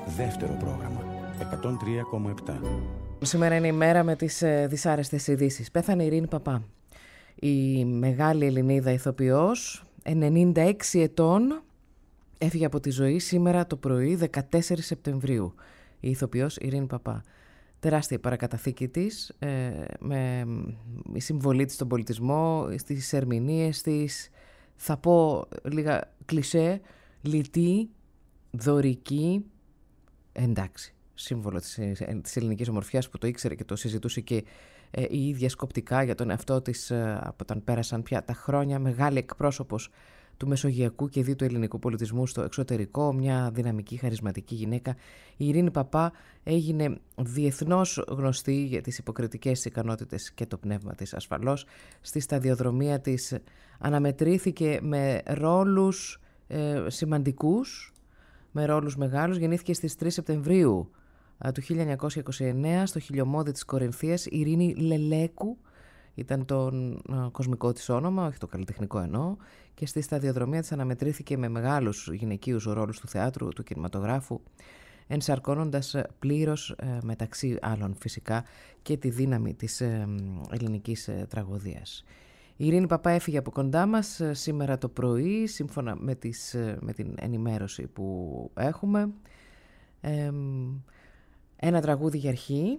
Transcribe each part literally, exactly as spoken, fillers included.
Δεύτερο πρόγραμμα. εκατόν τρία κόμμα επτά. Σήμερα είναι η μέρα με τις ε, δυσάρεστες ειδήσεις. Πέθανε η Ειρήνη Παπά. Η μεγάλη Ελληνίδα ηθοποιός, ενενήντα έξι ετών, έφυγε από τη ζωή σήμερα το πρωί, δεκατέσσερις Σεπτεμβρίου. Η ηθοποιός Ειρήνη Παπά. Τεράστια παρακαταθήκη της, ε, με η συμβολή της στον πολιτισμό, στις ερμηνείες της, θα πω λίγα κλισέ, λιτή, δωρική, εντάξει, σύμβολο της, της ελληνικής ομορφιάς που το ήξερε και το συζητούσε και ε, η ίδια σκοπτικά για τον εαυτό της ε, από όταν πέρασαν πια τα χρόνια, μεγάλη εκπρόσωπος του μεσογειακού και δι του ελληνικού πολιτισμού στο εξωτερικό, μια δυναμική, χαρισματική γυναίκα. Η Ειρήνη Παπά έγινε διεθνώς γνωστή για τις υποκριτικές ικανότητες και το πνεύμα της ασφαλώς. Στη σταδιοδρομία της αναμετρήθηκε με ρόλους ε, σημαντικούς, με ρόλους μεγάλους. Γεννήθηκε στις τρεις Σεπτεμβρίου του χίλια εννιακόσια είκοσι εννέα στο χιλιομόδι της Κορινθίας. Ειρήνη Λελέκου ήταν το α, κοσμικό της όνομα, όχι το καλλιτεχνικό εννοώ, και στη σταδιοδρομία της αναμετρήθηκε με μεγάλους γυναικείους ρόλους του θεάτρου, του κινηματογράφου, ενσαρκώνοντας πλήρως ε, μεταξύ άλλων φυσικά και τη δύναμη της ε, ελληνικής ε, τραγωδίας. Η Ειρήνη Παπά έφυγε από κοντά μας ε, σήμερα το πρωί, σύμφωνα με, τις, ε, με την ενημέρωση που έχουμε. Ε, ένα τραγούδι για αρχή.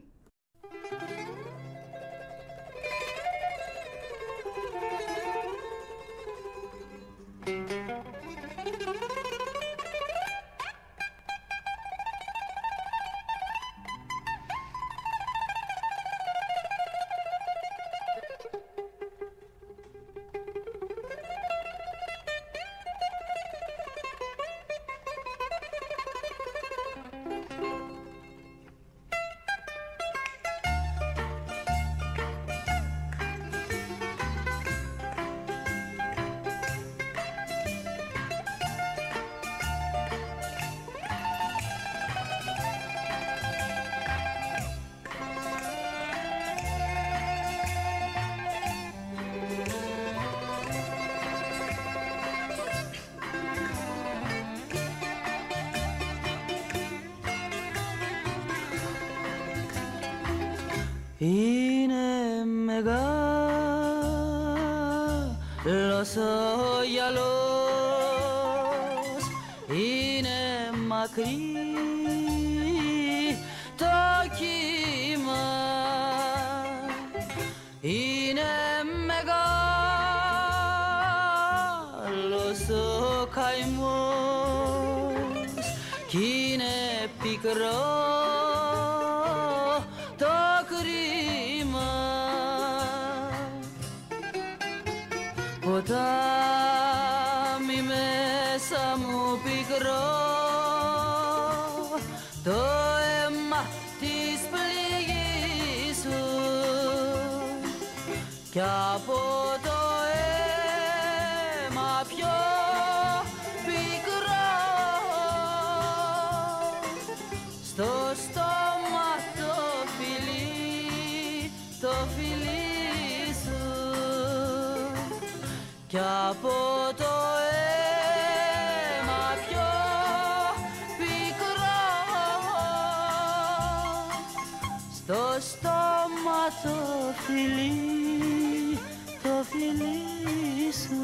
Είναι μεγάλος ο γυαλός, είναι μακρύ το κύμα, είναι μεγάλος ο καημός κι είναι πικρό ποτάμι μέσα μου πικρό, το αίμα της πληγής σου κι από το αίμα πιο πικρό στο στόμα το φιλί, το φιλί κι από το αίμα πιο πικρό στο στόμα το φιλί, το φιλί σου.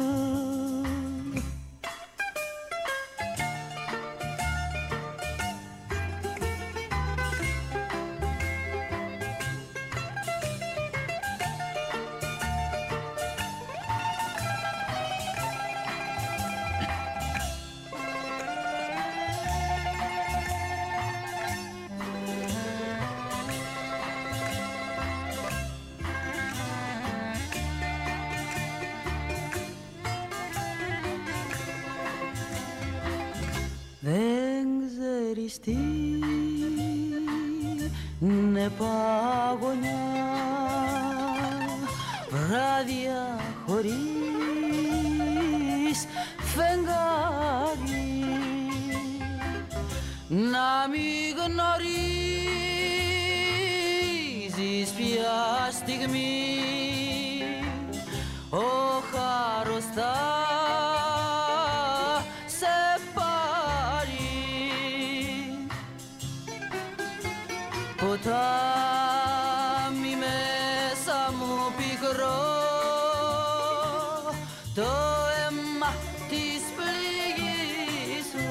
Δεν ξέρεις τι είναι παγωνιά, βράδια χωρίς φεγγάρι, να μην γνωρίζεις ποια στιγμή ο χάρος θα ποτάμι μέσα μου πικρό, το αίμα της πληγής σου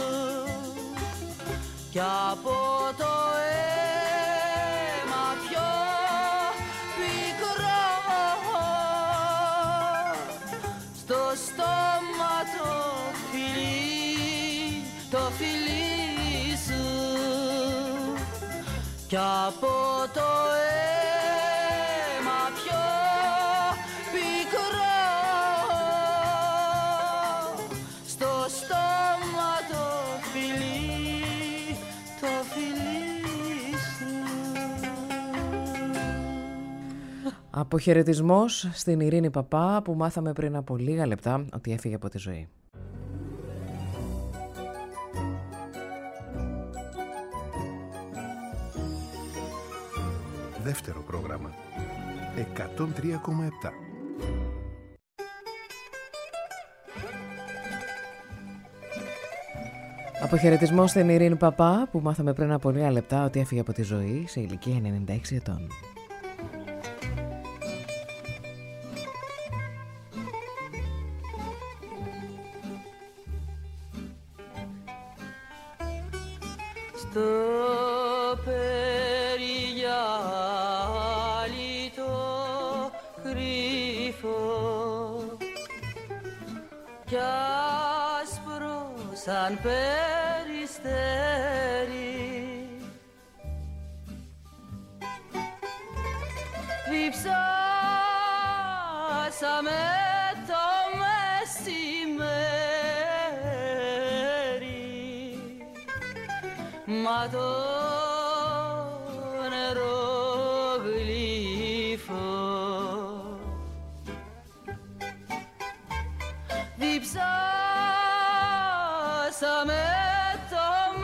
κι από το αίμα πιο πικρό στο στόμα το φιλί, το φιλί σου κι από το αίμα πιο πικρό στο στόμα το φιλί, το φιλί σου. Αποχαιρετισμός στην Ειρήνη Παπά που μάθαμε πριν από λίγα λεπτά ότι έφυγε από τη ζωή. Δεύτερο πρόγραμμα εκατόν τρία κόμμα επτά. Αποχαιρετισμό στην Ειρήνη Παπά που μάθαμε πριν από λίγα λεπτά ότι έφυγε από τη ζωή σε ηλικία ενενήντα έξι ετών. Στο περιγιάλι το κρύφο κι άσπρο σαν περιστέρι διψάσαμε το μεσημέρι, μα το νερογλύφο διψάσαμε το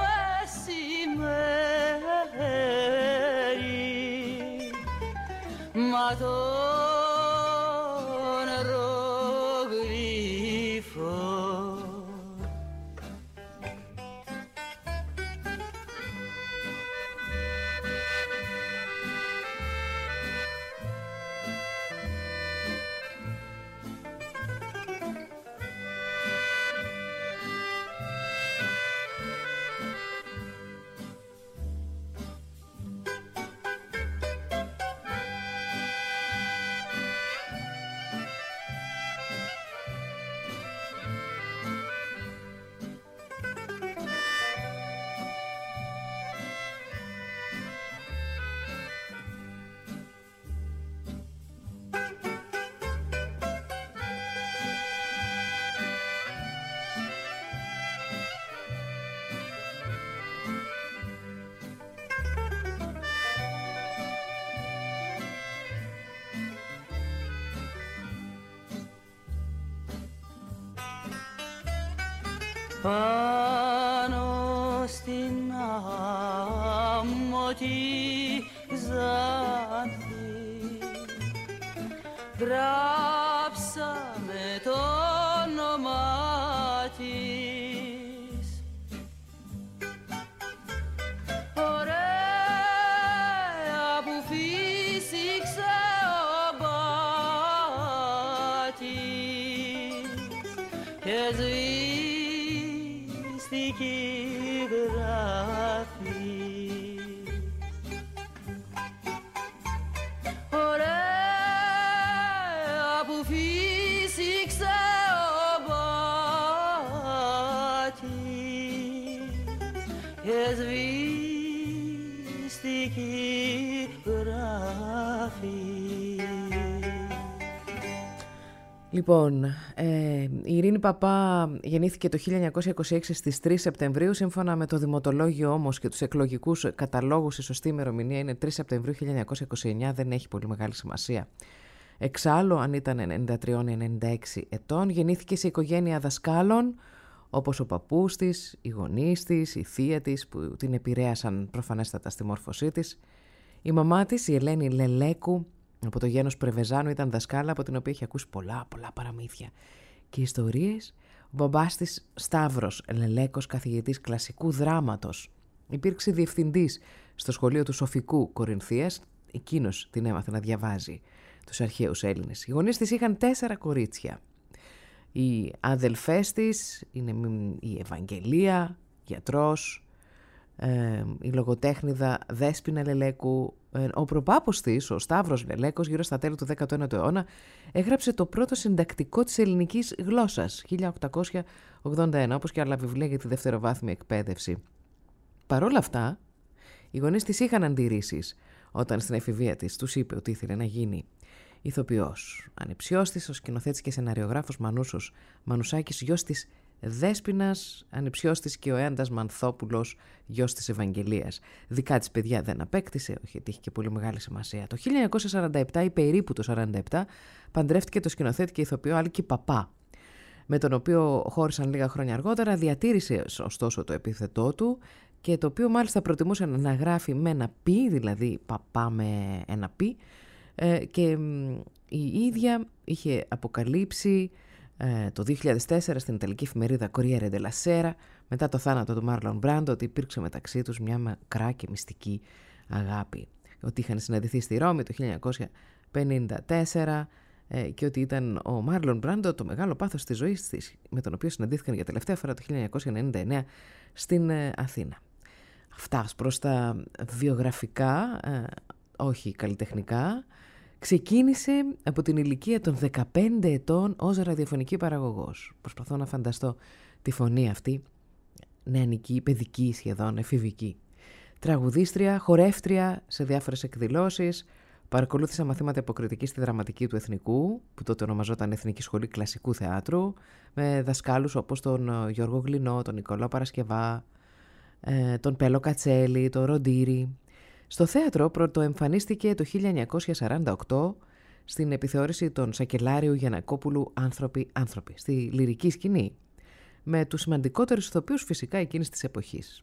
μεσημέρι, μα το νερογλύφο. Πάνω στην άμμο τη Ζάνθη γράψαμε το όνομά της. Ωραία που φύσηξε ο μπάτης και σβήστηκε η γράφη. Ωραία που φύσηξε ο μπάτης και σβήστηκε η γράφη. Λοιπόν, ε, η Ειρήνη Παπά γεννήθηκε το χίλια εννιακόσια είκοσι έξι στις τρεις Σεπτεμβρίου. Σύμφωνα με το δημοτολόγιο όμως και τους εκλογικούς καταλόγους, η σωστή ημερομηνία είναι τρεις Σεπτεμβρίου χίλια εννιακόσια είκοσι εννιά, δεν έχει πολύ μεγάλη σημασία. Εξάλλου, αν ήταν ενενήντα τρία ενενήντα έξι ετών, γεννήθηκε σε οικογένεια δασκάλων, όπως ο παππούς της, οι γονείς της, η θεία της, που την επηρέασαν προφανέστατα στη μόρφωσή της. Η μαμά της, η Ελένη Λελέκου, από το γένος Πρεβεζάνου, ήταν δασκάλα από την οποία είχε ακούσει πολλά πολλά παραμύθια και ιστορίες. Ο μπαμπάς της, Σταύρος Λελέκος, καθηγητής κλασικού δράματος Υπήρξε διευθυντής στο σχολείο του Σοφικού Κορινθίας, εκείνος την έμαθε να διαβάζει τους αρχαίους Έλληνες. Οι γονείς της είχαν τέσσερα κορίτσια. Οι αδελφές της είναι η Ευαγγελία, γιατρός, ε, η λογοτέχνηδα Δέσποινα Λελέκου. Ε, ο προπάπος της, ο Σταύρος Λελέκος, γύρω στα τέλη του δέκατου ένατου αιώνα, έγραψε το πρώτο συντακτικό της ελληνικής γλώσσας, χίλια οκτακόσια ογδόντα ένα, όπως και άλλα βιβλία για τη δευτεροβάθμια εκπαίδευση. Παρ' όλα αυτά, οι γονείς της είχαν αντιρρήσεις όταν στην εφηβεία της τους είπε ότι ήθελε να γίνει ηθοποιός. Ανιψιός της, ο σκηνοθέτης και σεναριογράφος Μανούσος Μανουσάκης, γιος της Δέσποινας, ανιψιός της και ο Έαντας Μανθόπουλος, γιος της Ευαγγελίας. Δικά της παιδιά δεν απέκτησε, όχι γιατί είχε και πολύ μεγάλη σημασία. Το χίλια εννιακόσια σαράντα επτά ή περίπου το σαράντα επτά παντρεύτηκε το σκηνοθέτη και ηθοποιό Άλκη Παπά, με τον οποίο χώρισαν λίγα χρόνια αργότερα. Διατήρησε ωστόσο το επίθετό του και το οποίο μάλιστα προτιμούσε να γράφει με ένα πι, δηλαδή Παπά με ένα πι, και η ίδια είχε αποκαλύψει το δύο χιλιάδες τέσσερα στην ιταλική εφημερίδα Corriere della Sera, μετά το θάνατο του Μάρλον Μπράντο, ότι υπήρξε μεταξύ τους μια μακρά και μυστική αγάπη. Ότι είχαν συναντηθεί στη Ρώμη το χίλια εννιακόσια πενήντα τέσσερα και ότι ήταν ο Μάρλον Μπράντο το μεγάλο πάθος της ζωής της, με τον οποίο συναντήθηκαν για τελευταία φορά το χίλια εννιακόσια ενενήντα εννέα στην Αθήνα. Αυτά προς τα βιογραφικά, όχι καλλιτεχνικά. Ξεκίνησε από την ηλικία των δεκαπέντε ετών ως ραδιοφωνική παραγωγός. Προσπαθώ να φανταστώ τη φωνή αυτή, νεανική, παιδική σχεδόν, εφηβική. Τραγουδίστρια, χορεύτρια σε διάφορες εκδηλώσεις, παρακολούθησα μαθήματα υποκριτικής στη Δραματική του Εθνικού, που τότε ονομαζόταν Εθνική Σχολή Κλασικού Θεάτρου, με δασκάλους όπως τον Γιώργο Γλινό, τον Νικολάο Παρασκευά, τον Πέλο Κατσέλη, τον Ροντήρη. Στο θέατρο πρωτοεμφανίστηκε το χίλια εννιακόσια σαράντα οκτώ στην επιθεώρηση των Σακελάριου Γιαννακόπουλου «Άνθρωποι, άνθρωποι», στη λυρική σκηνή, με τους σημαντικότερους ηθοποιούς φυσικά εκείνης της εποχής.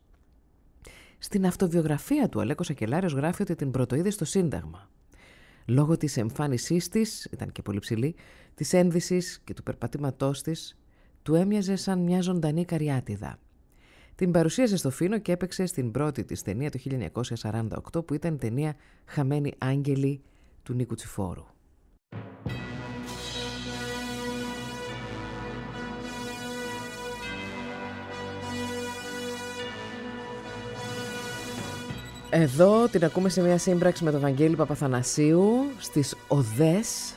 Στην αυτοβιογραφία του, ο Αλέκος Σακελάριος γράφει ότι την πρωτοείδε στο Σύνταγμα. Λόγω της εμφάνισής της, ήταν και πολύ ψηλή, της ένδυσης και του περπατήματός της, του έμοιαζε σαν μια ζωντανή καριάτιδα. Την παρουσίασε στο Φίνο και έπαιξε στην πρώτη της ταινία το χίλια εννιακόσια σαράντα οκτώ, που ήταν η ταινία «Χαμένοι άγγελοι» του Νίκου Τσιφόρου. Εδώ την ακούμε σε μια σύμπραξη με τον Βαγγέλη Παπαθανασίου στις Οδές.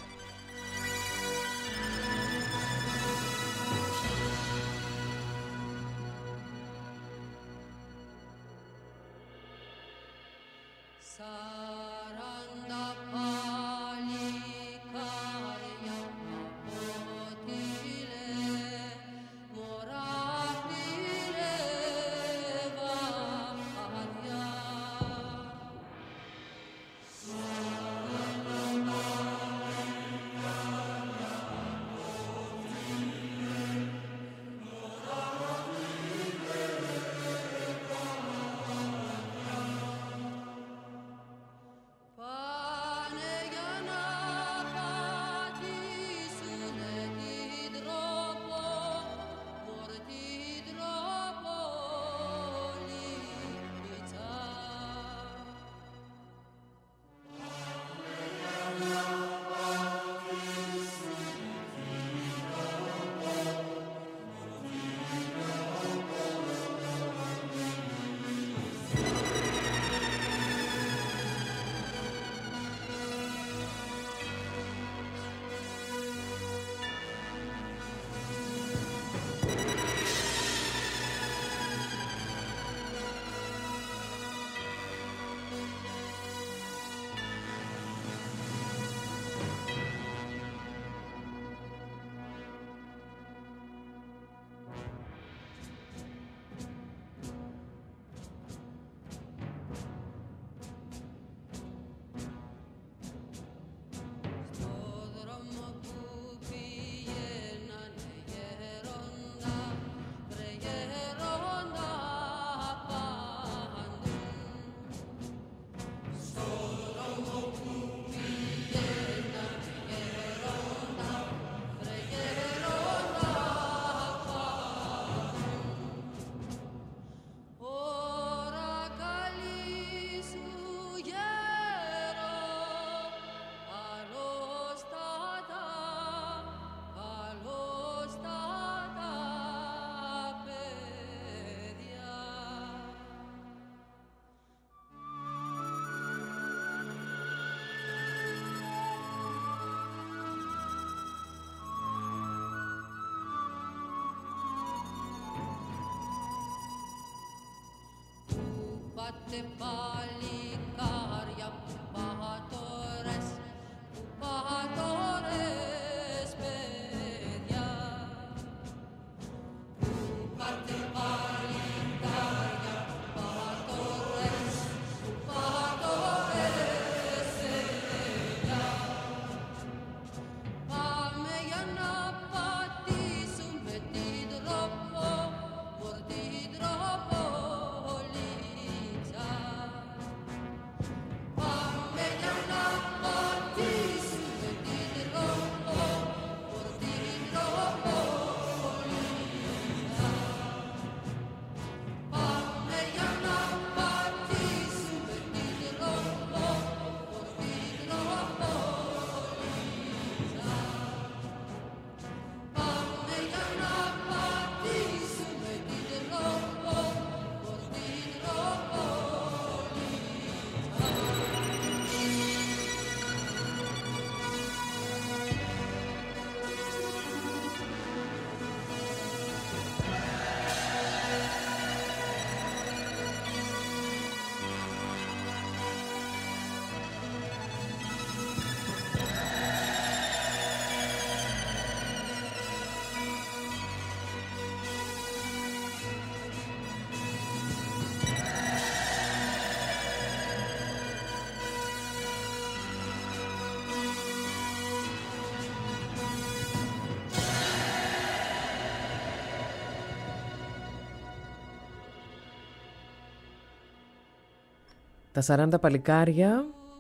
Τα σαράντα παλικάρια.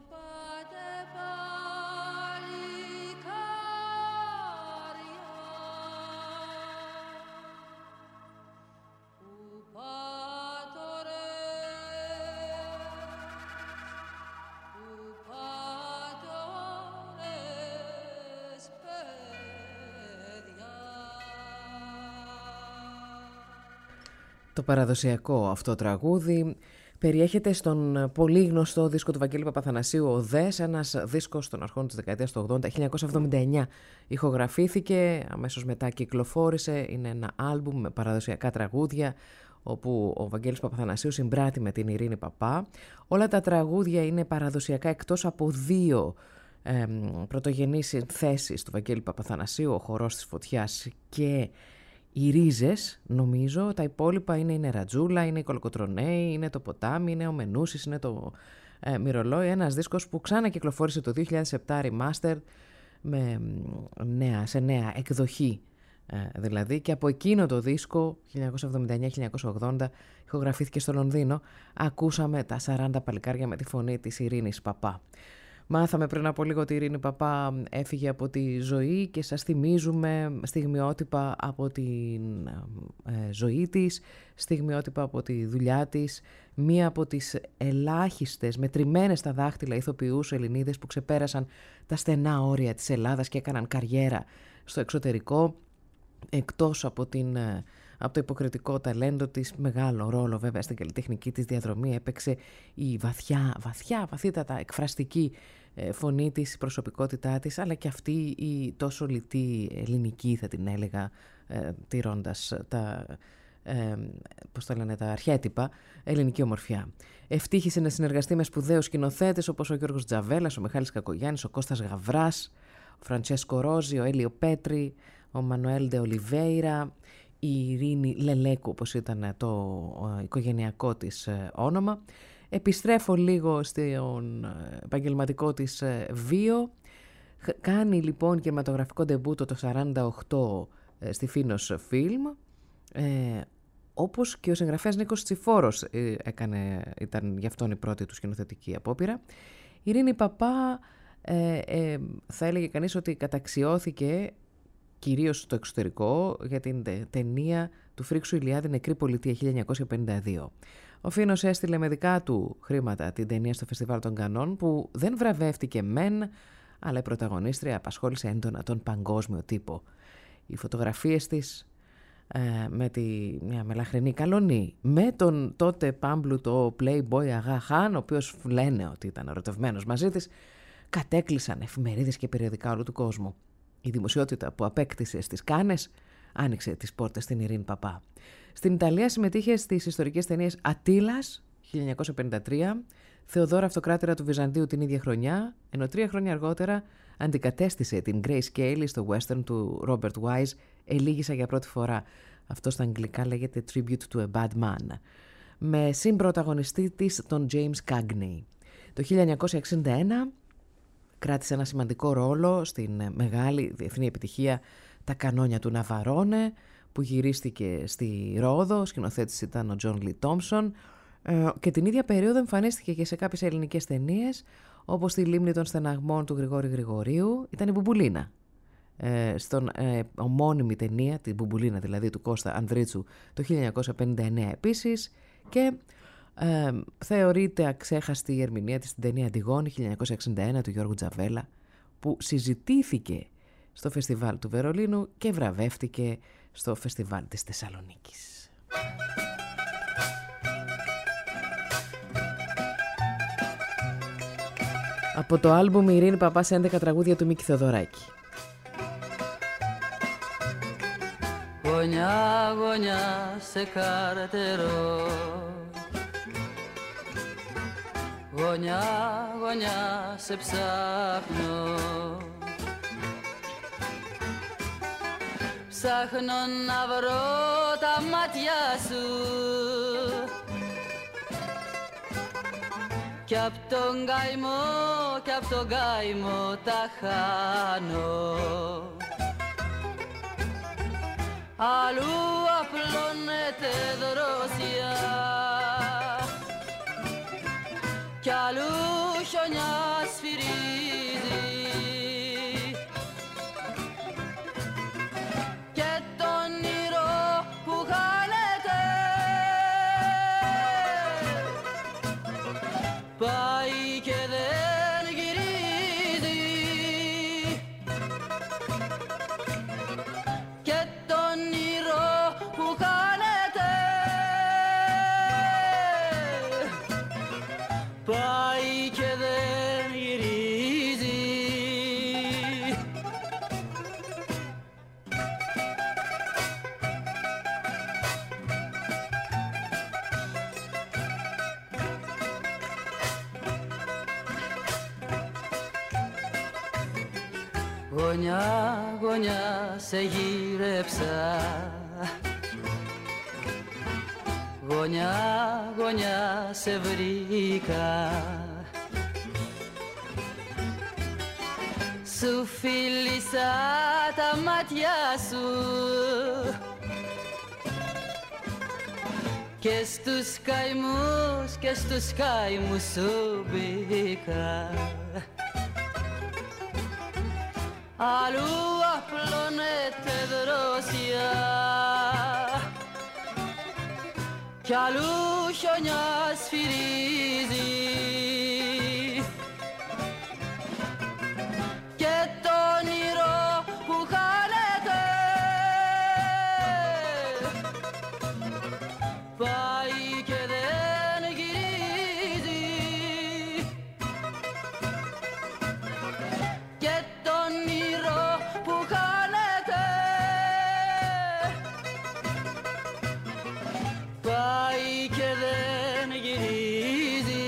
Το παραδοσιακό αυτό τραγούδι περιέχεται στον πολύ γνωστό δίσκο του Βαγγέλη Παπαθανασίου, «Ο Δες», ένας δίσκος των αρχών της δεκαετίας του ογδόντα, χίλια εννιακόσια εβδομήντα εννιά ηχογραφήθηκε, αμέσως μετά κυκλοφόρησε, είναι ένα άλμπουμ με παραδοσιακά τραγούδια, όπου ο Βαγγέλης Παπαθανασίου συμπράττει με την Ειρήνη Παπά. Όλα τα τραγούδια είναι παραδοσιακά εκτός από δύο ε, πρωτογενείς θέσεις του Βαγγέλη Παπαθανασίου, «Ο Χορός της Φωτιάς» και οι Ρίζες, νομίζω. Τα υπόλοιπα είναι η Νερατζούλα, είναι οι Κολοκοτρονέοι, είναι το Ποτάμι, είναι ο Μενούσης, είναι το ε, Μυρολόι. Ένας δίσκος που ξανά κυκλοφόρησε το δύο χιλιάδες επτά remastered με νέα, σε νέα εκδοχή ε, δηλαδή, και από εκείνο το δίσκο χίλια εννιακόσια εβδομήντα εννιά χίλια εννιακόσια ογδόντα ηχογραφήθηκε στο Λονδίνο. Ακούσαμε τα σαράντα παλικάρια με τη φωνή της Ειρήνης Παπά. Μάθαμε πριν από λίγο ότι η Ειρήνη Παπά έφυγε από τη ζωή και σας θυμίζουμε στιγμιότυπα από τη ε, ζωή της, στιγμιότυπα από τη δουλειά της, μία από τις ελάχιστες μετρημένες στα δάχτυλα ηθοποιούς Ελληνίδες που ξεπέρασαν τα στενά όρια της Ελλάδας και έκαναν καριέρα στο εξωτερικό, εκτός από, την, από το υποκριτικό ταλέντο της. Μεγάλο ρόλο βέβαια στην καλλιτεχνική της διαδρομή έπαιξε η βαθιά, βαθιά, βαθύτατα εκφραστική φωνή της, η προσωπικότητά της, αλλά και αυτή η τόσο λιτή ελληνική, θα την έλεγα, ε, τηρώντας τα, ε, πώς τα λένε, τα αρχέτυπα, ελληνική ομορφιά. Ευτύχησε να συνεργαστεί με σπουδαίους σκηνοθέτες όπως ο Γιώργος Τζαβέλας, ο Μιχάλης Κακογιάννης, ο Κώστας Γαβράς, ο Φραντσέσκο Ρόζι, ο Έλιο Πέτρη, ο Μανουέλ Ντε Ολιβέιρα, η Ειρήνη Λελέκου, όπως ήταν το οικογενειακό της όνομα. Επιστρέφω λίγο στον επαγγελματικό της βίο. Κάνει λοιπόν κινηματογραφικό ντεμπούτο το σαράντα οκτώ στη Φίνος Φιλμ, ε, όπως και ο συγγραφέας Νίκος Τσιφόρος έκανε, ήταν γι' αυτόν η πρώτη του σκηνοθετική απόπειρα. Η Ειρήνη Παπά ε, ε, θα έλεγε κανείς ότι καταξιώθηκε κυρίως στο εξωτερικό για την ταινία του Φρίξου Ηλιάδη «Νεκρή Πολιτεία» χίλια εννιακόσια πενήντα δύο. Ο Φίνος έστειλε με δικά του χρήματα την ταινία στο Φεστιβάλ των Κανών, που δεν βραβεύτηκε μεν, αλλά η πρωταγωνίστρια απασχόλησε έντονα τον παγκόσμιο τύπο. Οι φωτογραφίες της ε, με τη, μια μελαχρινή καλονή, με τον τότε πάμπλουτο playboy Αγά Χάν, ο οποίος λένε ότι ήταν ερωτευμένος μαζί της, κατέκλυσαν εφημερίδες και περιοδικά όλου του κόσμου. Η δημοσιότητα που απέκτησε στις Κάνες άνοιξε τις πόρτες στην Ειρήνη Παπά. Στην Ιταλία συμμετείχε στις ιστορικές ταινίες «Ατήλας» χίλια χίλια εννιακόσια πενήντα τρία, Θεοδώρα Αυτοκράτηρα του Βυζαντίου την ίδια χρονιά, ενώ τρία χρόνια αργότερα αντικατέστησε την Grace Kelly στο western του Robert Wise, «Ελίγησα για πρώτη φορά». Αυτό στα αγγλικά λέγεται Tribute to a Bad Man. Με συμπρωταγωνιστή της τον James Cagney. Το χίλια εννιακόσια εξήντα ένα κράτησε ένα σημαντικό ρόλο στην μεγάλη διεθνή επιτυχία «Τα κανόνια του Ναβαρόνε», που γυρίστηκε στη Ρόδο, σκηνοθέτης ήταν ο John Lee Thompson, και την ίδια περίοδο εμφανίστηκε και σε κάποιες ελληνικές ταινίες, όπως στη Λίμνη των Στεναγμών του Γρηγόρη Γρηγορίου, ήταν η Μπουμπουλίνα. Ε, στον ε, ομώνυμη ταινία, την Μπουμπουλίνα δηλαδή του Κώστα Ανδρίτσου, το χίλια εννιακόσια πενήντα εννέα επίσης, και ε, θεωρείται αξέχαστη η ερμηνεία της στην ταινία Αντιγόνη χίλια εννιακόσια εξήντα ένα του Γιώργου Τζαβέλα, που συζητήθηκε στο φεστιβάλ του Βερολίνου και βραβεύτηκε στο φεστιβάλ της Θεσσαλονίκης. Από το άλμπουμ Ειρήνη Παπά σε έντεκα τραγούδια του Μίκη Θεοδωράκη. Γωνιά, γωνιά σε καρτερό, γωνιά, γωνιά σε ψάχνω, ψάχνω να βρω τα μάτια σου κι απ' τον καημό, κι απ' τον καημό τα χάνω. Αλλού απλώνεται δροσιά κι αλλού χιονιά σφυρίζει και το όνειρο που χάνεται πάει και δεν γυρίζει και το όνειρο που χάνεται πάει και δεν γυρίζει. Γωνιά, γωνιά σε γύρεψα, γωνιά, γωνιά σε βρήκα, σου φίλησα τα μάτια σου και στους καημούς και στους καημούς σου μπήκα. Αλλού απλώνεται δροσιά κι αλλού χιονιά σφυρίζει και το όνειρο που χάνεται πάει και δεν γυρίζει και το όνειρο που χάνεται πάει και δεν γυρίζει.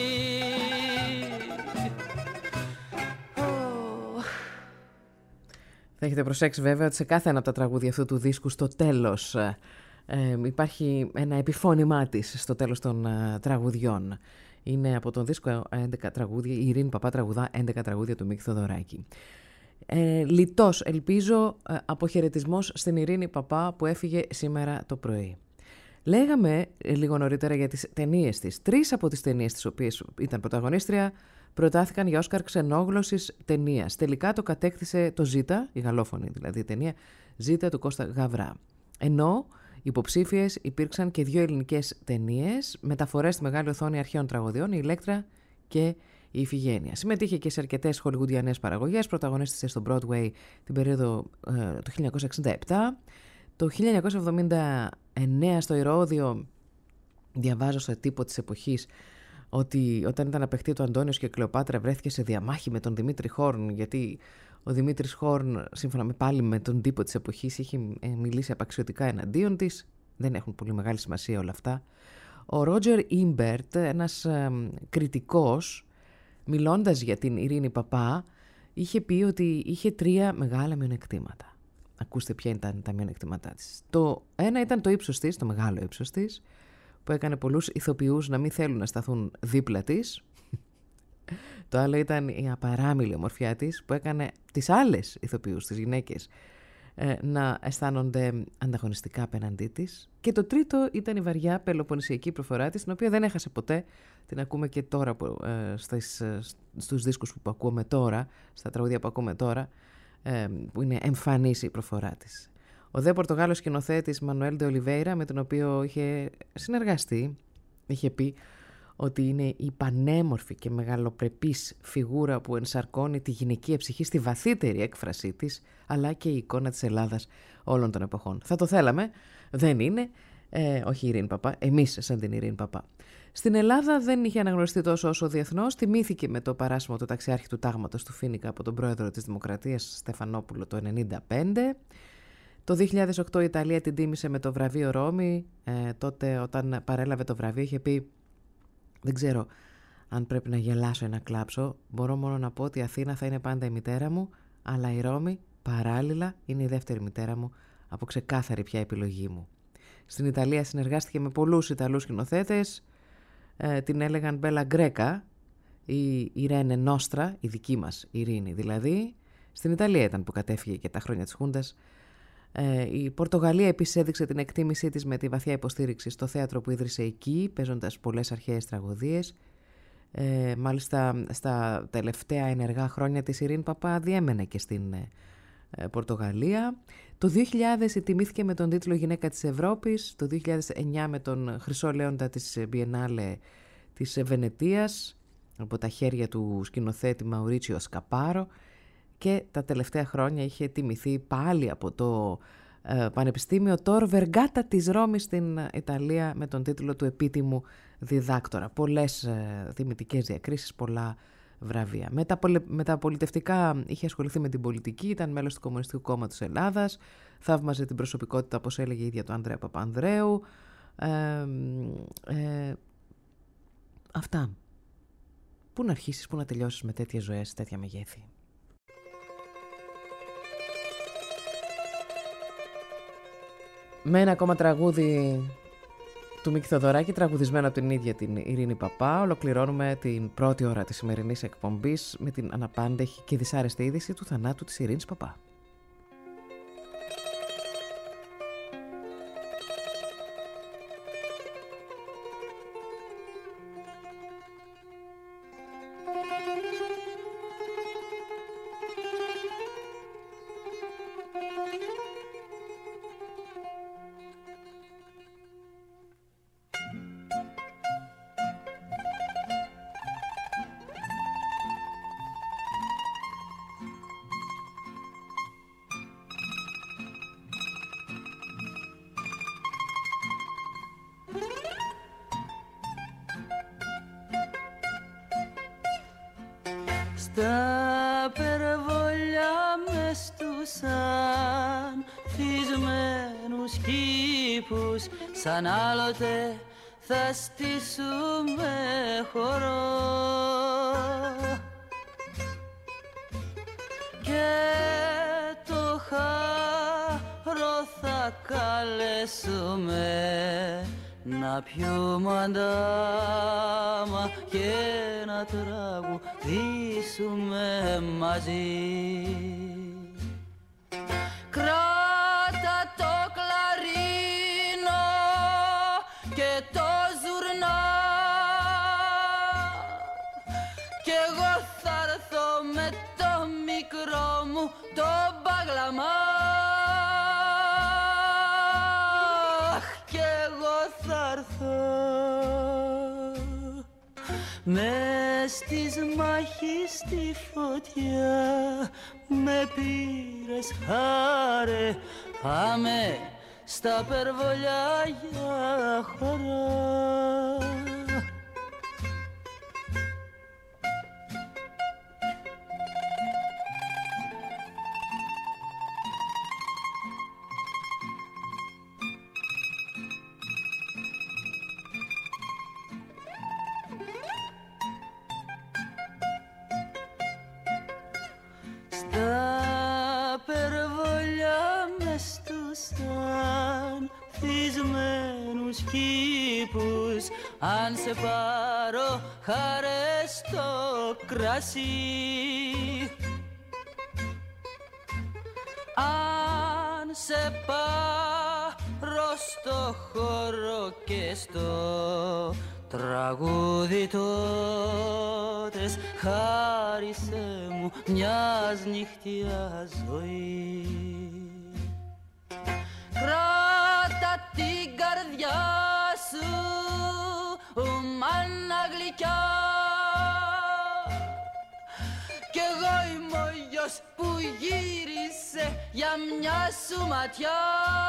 Oh. Θα έχετε προσέξει βέβαια ότι σε κάθε ένα από τα τραγούδια αυτού του δίσκου στο τέλος ε, υπάρχει ένα επιφώνημά της στο τέλος των ε, τραγουδιών. Είναι από τον δίσκο έντεκα τραγούδια, η Ειρήνη Παπά τραγουδά έντεκα τραγούδια του Μίκη Θεοδωράκη. Ε, λιτός, ελπίζω, ε, αποχαιρετισμός στην Ειρήνη Παπά που έφυγε σήμερα το πρωί. Λέγαμε ε, λίγο νωρίτερα για τις ταινίες της. Τρεις από τις ταινίες τις οποίες ήταν πρωταγωνίστρια προτάθηκαν για Όσκαρ ξενόγλωσσης ταινίας. Τελικά το κατέκτησε το Ζήτα, η γαλλόφωνη δηλαδή ταινία, Ζήτα του Κώστα Γαβρά. Ενώ υποψήφιες υπήρξαν και δύο ελληνικές ταινίες, μεταφορές στη μεγάλη οθόνη αρχαίων τραγωδιών, η Ηλέκτρα και η Ιφηγένεια. Συμμετείχε και σε αρκετές χολιγουντιανές παραγωγές, πρωταγωνίστησε στο Broadway την περίοδο ε, το χίλια εννιακόσια εξήντα επτά. Το χίλια εννιακόσια εβδομήντα εννέα στο Ηρώδειο διαβάζω στο τύπο της εποχής ότι όταν ήταν απαιχτή ο Αντώνιος και η Κλεοπάτρα βρέθηκε σε διαμάχη με τον Δημήτρη Χόρν, γιατί ο Δημήτρης Χόρν, σύμφωνα με πάλι με τον τύπο της εποχής, είχε μιλήσει απαξιωτικά εναντίον της. Δεν έχουν πολύ μεγάλη σημασία όλα αυτά. Ο Ρότζερ Ιμπερτ, ένας ε, κριτικός, μιλώντας για την Ειρήνη Παπά, είχε πει ότι είχε τρία μεγάλα μειονεκτήματα. Ακούστε ποια ήταν τα μειονεκτήματά της. Το ένα ήταν το ύψος της, το μεγάλο ύψος της, που έκανε πολλούς ηθοποιούς να μην θέλουν να σταθούν δίπλα της. Το άλλο ήταν η απαράμιλη ομορφιά της, που έκανε τις άλλες ηθοποιούς, τις γυναίκες, να αισθάνονται ανταγωνιστικά απέναντί της. Και το τρίτο ήταν η βαριά πελοποννησιακή προφορά της, την οποία δεν έχασε ποτέ. Την ακούμε και τώρα ε, στις, στους δίσκους που ακούμε τώρα, στα τραγούδια που ακούμε τώρα, ε, που είναι εμφανής η προφορά της. Ο δε Πορτογάλος σκηνοθέτης Μανουέλ ντε Ολιβέιρα, με τον οποίο είχε συνεργαστεί, είχε πει ότι είναι η πανέμορφη και μεγαλοπρεπής φιγούρα που ενσαρκώνει τη γυναικεία ψυχή στη βαθύτερη έκφρασή της, αλλά και η εικόνα της Ελλάδας όλων των εποχών. Θα το θέλαμε, δεν είναι, ε, όχι η Ειρήνη Παπά, εμείς σαν την Ειρήνη Παπά. Στην Ελλάδα δεν είχε αναγνωριστεί τόσο όσο διεθνώς, τιμήθηκε με το παράσημο του ταξιάρχη του τάγματος του Φοίνικα από τον πρόεδρο της Δημοκρατίας Στεφανόπουλο το χίλια εννιακόσια ενενήντα πέντε. Το δύο χιλιάδες οκτώ η Ιταλία την τίμησε με το βραβείο Ρώμη. Ε, τότε όταν παρέλαβε το βραβείο είχε πει: δεν ξέρω αν πρέπει να γελάσω ή να κλάψω. Μπορώ μόνο να πω ότι η Αθήνα θα είναι πάντα η μητέρα μου, αλλά η Ρώμη παράλληλα είναι η δεύτερη μητέρα μου, από ξεκάθαρη πια επιλογή μου. Στην Ιταλία συνεργάστηκε με πολλούς Ιταλούς σκηνοθέτες. Ε, την έλεγαν Μπέλα Γκρέκα, η Ιρένε Νόστρα, η δική μας Ειρήνη δηλαδή. Στην Ιταλία ήταν που κατέφυγε και τα χρόνια της Χούντας. Ε, η Πορτογαλία επίσης έδειξε την εκτίμησή της με τη βαθιά υποστήριξη στο θέατρο που ίδρυσε εκεί, παίζοντας πολλές αρχαίες τραγωδίες. Ε, μάλιστα στα τελευταία ενεργά χρόνια της Ειρήνη Παπά διέμενε και στην ε, Πορτογαλία. Το δύο χιλιάδες τιμήθηκε με τον τίτλο Γυναίκα της Ευρώπης, το δύο χιλιάδες εννιά με τον Χρυσό Λέοντα της Biennale της Βενετίας από τα χέρια του σκηνοθέτη Μαουρίτσιο Σκαπάρο, και τα τελευταία χρόνια είχε τιμηθεί πάλι από το ε, Πανεπιστήμιο Τόρ Βεργάτα της Ρώμης στην Ιταλία με τον τίτλο του επίτιμου διδάκτορα. Πολλές ε, τιμητικές διακρίσεις, πολλά βραβεία. Με τα, πολε... με τα πολιτευτικά είχε ασχοληθεί με την πολιτική, ήταν μέλος του Κομμουνιστικού Κόμματος Ελλάδας, θαύμαζε την προσωπικότητα, όπως έλεγε η ίδια του Ανδρέα Παπανδρέου. Ε, ε, αυτά. Πού να αρχίσεις, πού να τελειώσεις με τέτοιες ζωές, τέτοια μεγέθη. Με ένα ακόμα τραγούδι του Μίκη Θοδωράκη, τραγουδισμένο από την ίδια την Ειρήνη Παπά, ολοκληρώνουμε την πρώτη ώρα της σημερινής εκπομπής με την αναπάντεχη και δυσάρεστη είδηση του θανάτου της Ειρήνης Παπά. Τα περβολιά μες στους ανθισμένους κήπους, σαν άλλοτε θα στήσουμε χορό και το χαρό θα καλέσουμε να πιούμε αντάμα και να τραγουδήσουμε μαζί. Κράτα το κλαρίνο και το ζουρνά κι εγώ θα έρθω με το μικρό μου το μπαγλαμά. Μες στις μάχης στη φωτιά με πήρες χάρε, πάμε στα περβολιά για χαρά. τους κήπους, αν σε πάρω χαρές στο κρασί. Αν σε πάρω στο χώρο και στο τραγούδι τότε, χάρισε μου μιας νυχτιάς ζωή. Κράτα την καρδιά σου, μάνα γλυκιά, κι εγώ είμαι ο γιος που γύρισε για μια σου ματιά.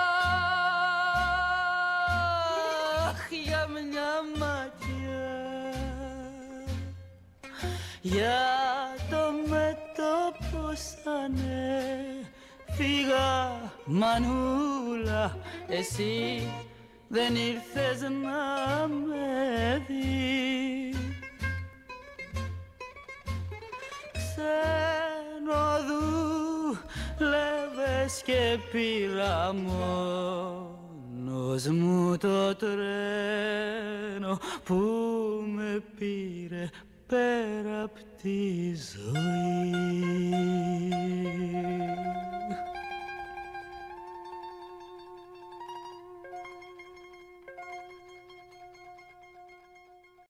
Για μια ματιά, για το μέτωπο σαν έφυγα, μανούλα, εσύ δεν ήρθες να με δεις. Ξενοδούλευες και πήρα μόνος μου το τρένο που με πήρε πέρα απ' τη ζωή.